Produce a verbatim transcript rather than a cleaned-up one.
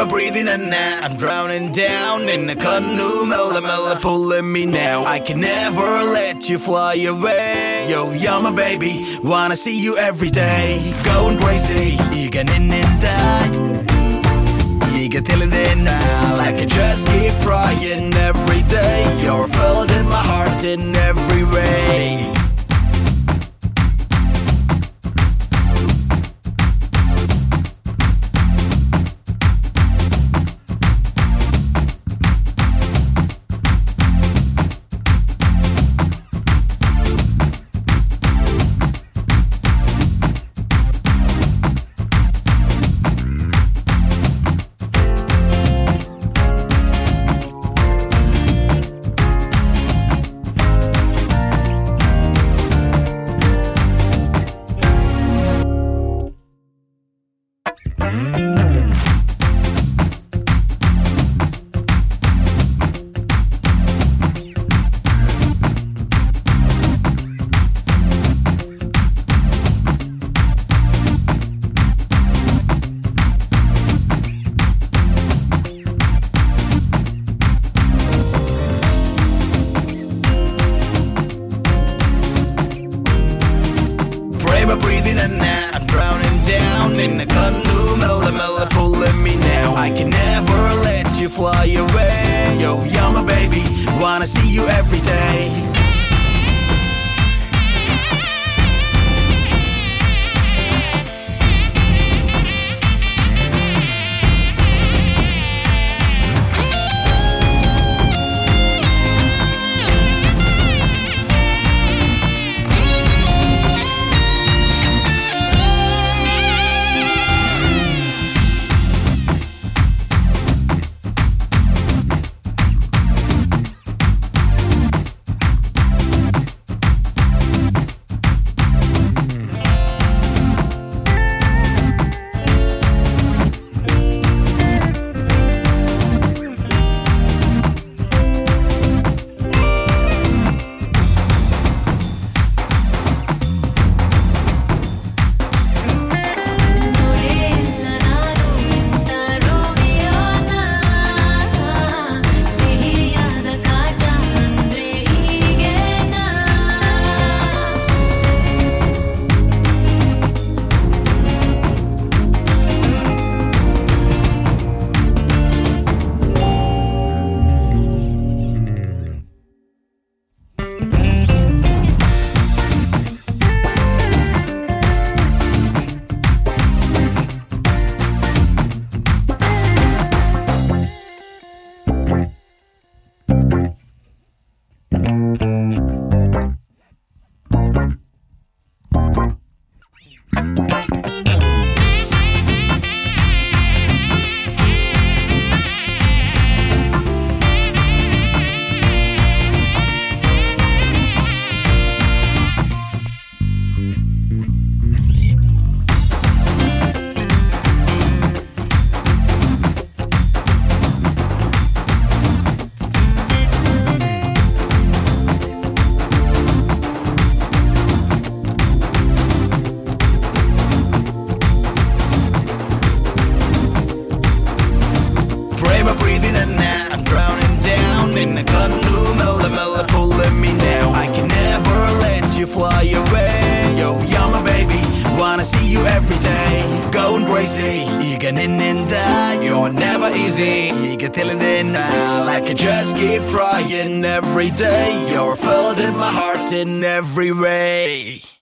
my breathing and now I'm drowning down in the canoe. Mella mella pulling me now. I can never let you fly away. Yo, you're my baby, wanna see you every day. Going crazy, 이가는는다. 이가 들리는 날 I can just keep trying every day. You're filled in my heart in every way. Breathing and now I'm drowning down in the canoe. Mella mella pulling me now. I can never let you fly away. Yo, you're my baby, wanna see you every day. Fly away. Yo, you're my baby, wanna see you every day. Going crazy, 이가는는다. You're never easy. 이가 들리는 날 I can just keep trying every day. You're filled in my heart in every way.